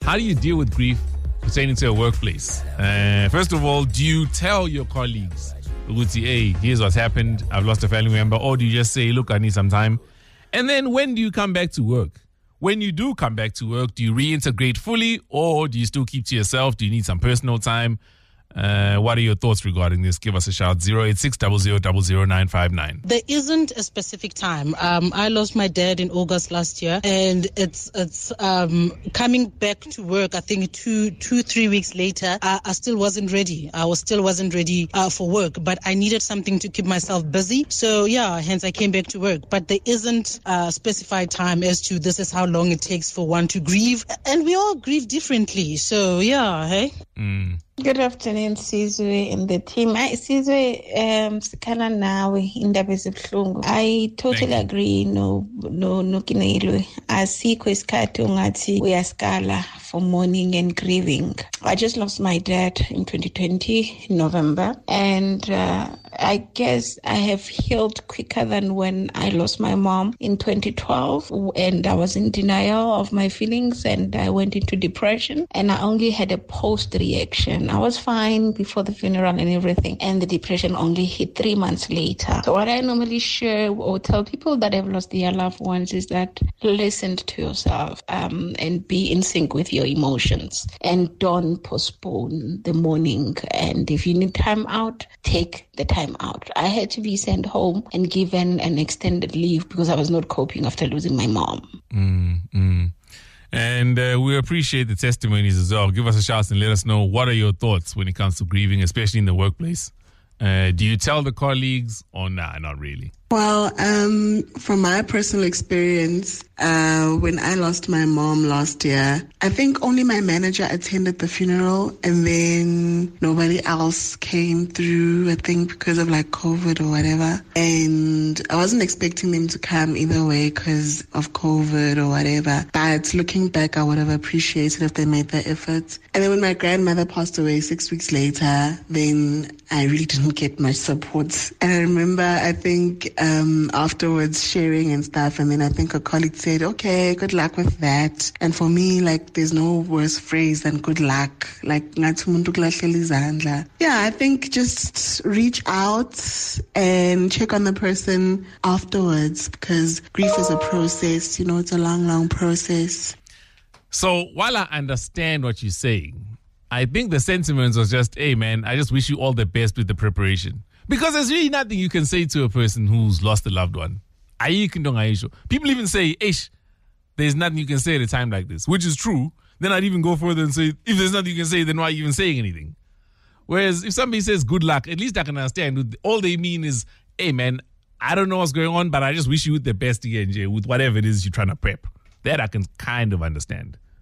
how do you deal with grief pertaining to a workplace? First of all, do you tell your colleagues, hey, here's what's happened, I've lost a family member, or do you just say, look, I need some time? And then when do you come back to work? When you do come back to work, do you reintegrate fully, or do you still keep to yourself? Do you need some personal time? What are your thoughts regarding this? Give us a shout, 086 00959. There isn't a specific time. I lost my dad in August last year, and it's coming back to work, I think 2-3 weeks later, I still wasn't ready. Still wasn't ready for work, but I needed something to keep myself busy. So yeah, hence I came back to work. But there isn't a specified time as to this is how long it takes for one to grieve. And we all grieve differently. So yeah, hey? Good afternoon, Sizwe and the team. Sizwe, sikhala nawe indaba ezibuhlungu. I totally agree. No kinelwe. Asikho isikhathi ungathi uyaskala for mourning and grieving. I just lost my dad in 2020 in November, and I guess I have healed quicker than when I lost my mom in 2012, and I was in denial of my feelings and I went into depression, and I only had a post reaction. I was fine before the funeral and everything, and the depression only hit 3 months later. So what I normally share or tell people that have lost their loved ones is that listen to yourself and be in sync with your emotions, and don't postpone the mourning. And if you need time out, take the time out. I had to be sent home and given an extended leave because I was not coping after losing my mom. And we appreciate the testimonies as well. Give us a shout and let us know, what are your thoughts when it comes to grieving, especially in the workplace? Do you tell the colleagues, or nah, not really? Well, from my personal experience, when I lost my mom last year, I think only my manager attended the funeral, and then nobody else came through, I think because of like COVID or whatever. And I wasn't expecting them to come either way because of COVID or whatever. But looking back, I would have appreciated if they made the effort. And then when my grandmother passed away 6 weeks later, then I really didn't get much support. And I remember, I think, afterwards sharing and stuff, and then I think a colleague said, okay, good luck with that. And for me, like, there's no worse phrase than good luck. Like, yeah, I think just reach out and check on the person afterwards, because grief is a process, it's a long process. So while I understand what you're saying, I think the sentiment was just, hey man, I just wish you all the best with the preparation. Because there's really nothing you can say to a person who's lost a loved one. People even say, there's nothing you can say at a time like this, which is true. Then I'd even go further and say, if there's nothing you can say, then why are you even saying anything? Whereas if somebody says good luck, at least I can understand. All they mean is, hey man, I don't know what's going on, but I just wish you the best again, Jay, with whatever it is you're trying to prep. That I can kind of understand.